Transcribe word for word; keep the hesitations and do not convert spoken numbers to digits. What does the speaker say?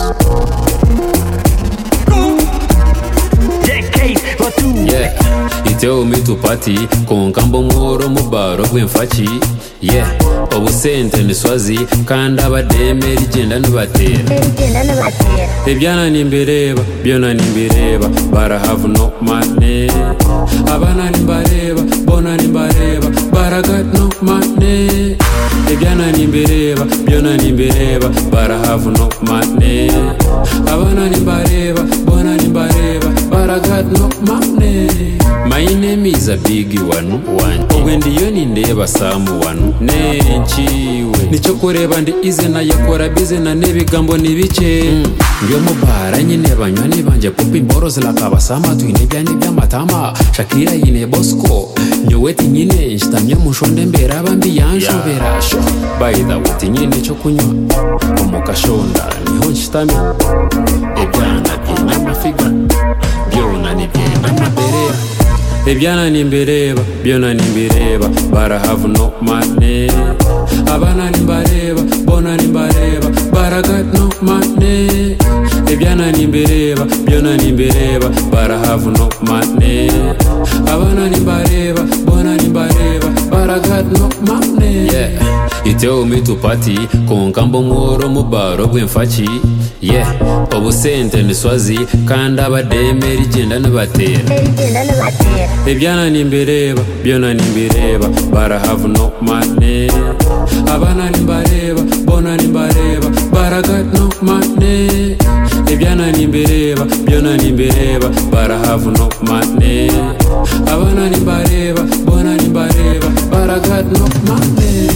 Yeah, iteo mitu party con kambo moro mubaro bw'emfaki. Yeah, obusente ni swazi kandi abademe rigenda nibatera. Ebyana nimbireba byona nimbireba bara have no money. Abana nimbareba bona nimbareba bara got no money. Ebyana nimbireba byona nimbireba bara have no money. Abana nimbareba bona nimbareba bara got no money. My name is a big one one. Owendi yoni ndeba samu one nenchiwe nicho kureba ndi izina yakora bizina nebigambo nibice ngiyo mubara nyine banywani banje popi imboro zilakaba sama twine byane byamatama Shakira yine Bosco nyoweti nyine nshitamye mushonde mbera bambi yanshobera sho by the way nyine cyo kunywa umukashonda niho nshitamye ebyana by'amafiga byona nibyena maberera. Ebyana nimbireba byona nimbireba bara have no money. Abana nimbareba bona nimbareba bara got no money. Ebyana nimbireba byona nimbireba bara have no money. Abana nimbareba bona nimbareba bara got no money. Yeah, iteo mitu party con kambo moro mubaro bw'emfaki. Yeah, obusente ni swazi kandi abademe rigenda nibatera. Ebyana nimbireba byona nimbireba bara have no money. Abana nimbareba bona nimbareba bara got no money. Ebyana nimbireba byona nimbireba bara have no money. Abana nimbareba bona nimbareba bara got no money.